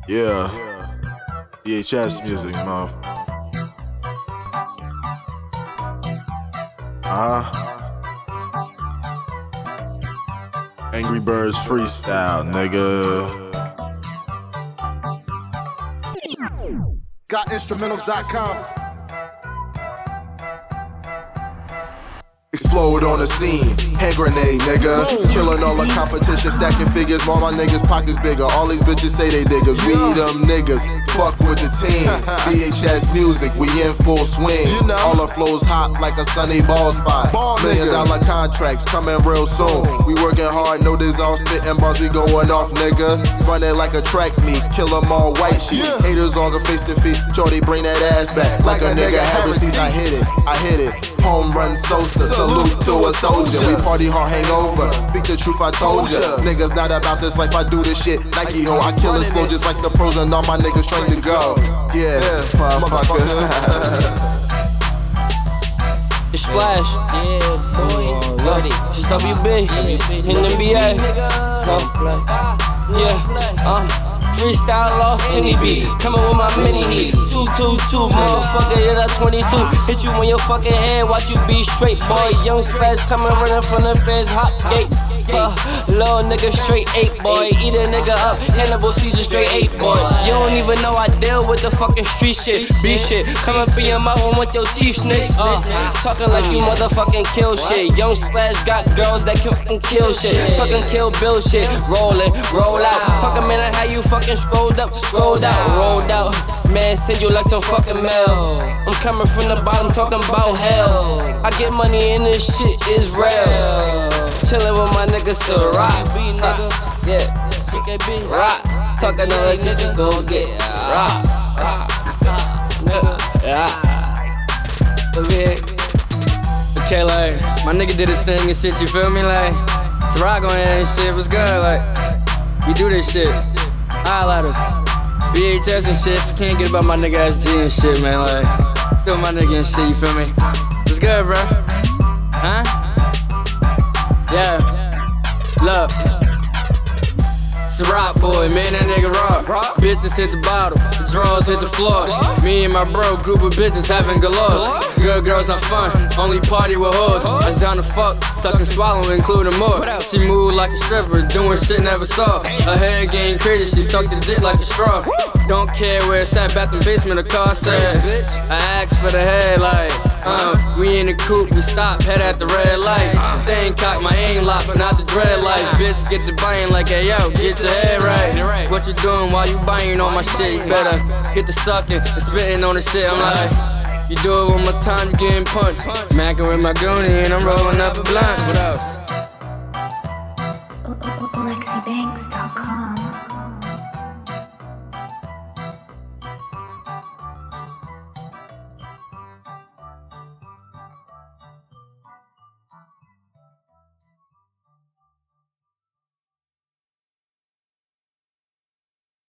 Yeah, VHS music, mouth. Angry Birds freestyle, nigga. GotInstrumentals.com. Explode on the scene, hand grenade, nigga. Killing all the competition, stacking figures. All my niggas' pockets bigger. All these bitches say they diggers. We them niggas, fuck with the team. VHS music, we in full swing. All our flows hot like a sunny ball spot. $1 million contracts coming real soon. We working hard, no dissolve, spitting bars, we going off, nigga. Running like a track meet, kill them all white sheet. Haters all go face to face, shorty bring that ass back. Like a nigga have receipts, I hit it. Home run Sosa, salute to a soldier. We party hard, hangover. Speak the truth, I told ya. Niggas not about this life, I do this shit. Nike ho, I kill this flow just like the pros and all my niggas trained to go. Yeah, motherfucker. It's Splash, yeah, boy. It's WB, in the NBA. Freestyle off any beat, coming with my mini heat. 222, motherfucker, yeah, that's 22. Hit you in your fucking head, watch you be straight, boy. Young Splash coming running from the feds, hot gates. Little nigga straight 8, boy. Eat a nigga up, Hannibal Caesar straight 8, boy. You don't even know I deal with the fucking street shit. B shit, come up in your mouth and with your teeth snakes. Talking like you motherfucking kill shit. Young Splash got girls that can fucking kill shit. Fucking Kill Bill shit. Rollin', roll out. Talking man how you fucking scrolled up, scrolled out, rolled out. Man, send you like some fucking mail. I'm coming from the bottom, talking about hell. I get money and this shit is real. Chillin' with my niggas to rock. Yeah, TKB, rock. Talking all that shit, you gon' get rock. Okay, like, my nigga did his thing and shit, you feel me? Like, Ciroc on here and shit, what's good? Like, we do this shit. Highlighters, VHS and shit. Can't get about my nigga SG and shit, man. Like, still my nigga and shit, you feel me? What's good, bro? Huh? Yeah. Look. Ciroc boy, man, that nigga rock. Bitches hit the bottle, the drawers hit the floor. Me and my bro, group of bitches having galores. Good girls not fun, only party with hoes. I was down to fuck, tuck and swallow, including more. She moved like a stripper, doing shit never saw. Her hair getting crazy, she sucked the dick like a straw. Don't care where it's at, bathroom basement, the car said. I asked for the head like, we in the coupe, we stop, head at the red light. They ain't cock my aim lock, but not the dread light. Bitch get the buying like, hey yo, get your head right. What you doing while you buying on my shit? You better get the sucking and spitting on the shit. I'm like, you do it one more time, you getting punched. Mackin' with my goonie and I'm rolling up a blunt. What else? OlexiBanks.com